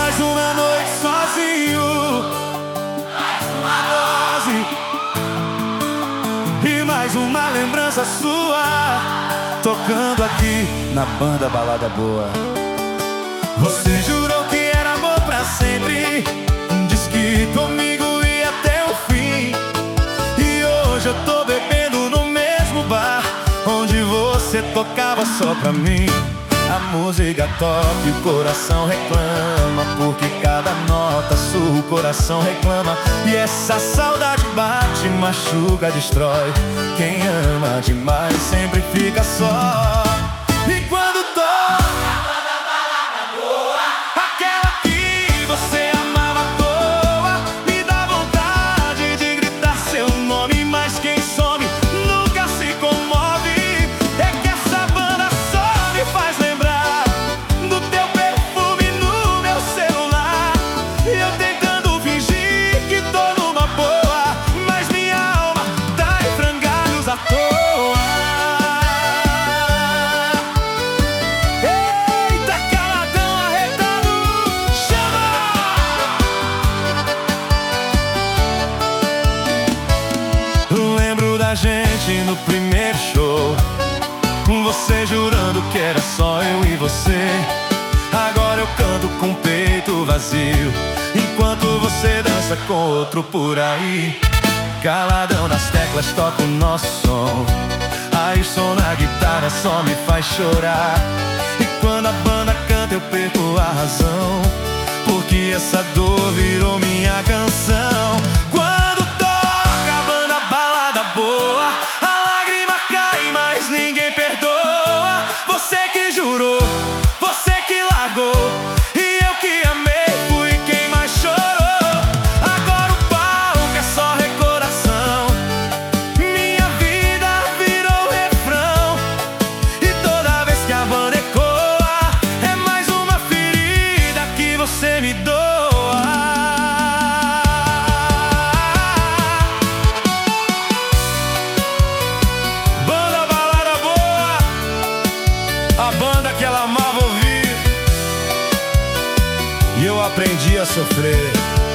mais uma noite sozinho, mais uma dose e mais uma lembrança sua tocando aqui na banda Balada Boa. Você jurou que era amor pra sempre, diz que comigo ia até o fim. E hoje eu tô bebendo no mesmo bar onde você tocava só pra mim. A música toca e o coração reclama, porque cada nota surra o coração reclama. E essa saudade bate, machuca, destrói. Quem ama demais sempre fica só. E quando toca a banda Balada Boa, aquela que você amava à toa, me dá vontade de gritar seu nome, mas quem some nunca se comove. É que essa banda só me faz lembrar do teu perfume no meu celular. E eu tentando fingir que tô numa boa, mas minha alma tá em frangalhos à toa. Eita, caladão arretado, chama! Lembro da gente no primeiro show, você jurando que era só eu e você. Agora eu canto com o peito vazio, enquanto você dança com outro por aí. Caladão nas teclas toca o nosso som, aí o som na guitarra só me faz chorar. E quando a banda canta eu perco a razão, porque essa dor virou minha canção. Quando toca a banda Balada Boa, a lágrima cai, mas ninguém perdoa. Você que jurou, você que largou, e eu que amei fui quem mais chorou. Agora o palco é só recordação, minha vida virou refrão. E toda vez que a banda ecoa, é mais uma ferida que você me doa. Banda Balada Boa, a banda que ela amava ouvir, e eu aprendi a sofrer.